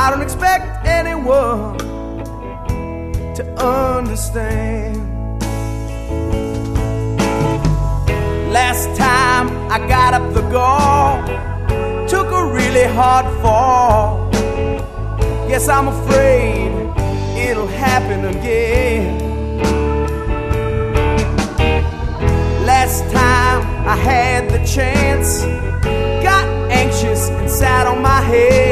I don't expect anyone to understand. Last time I got up the gall, took a really hard fall. Yes, I'm afraid it'll happen again. Last time I had the chance, got anxious and sat on my head.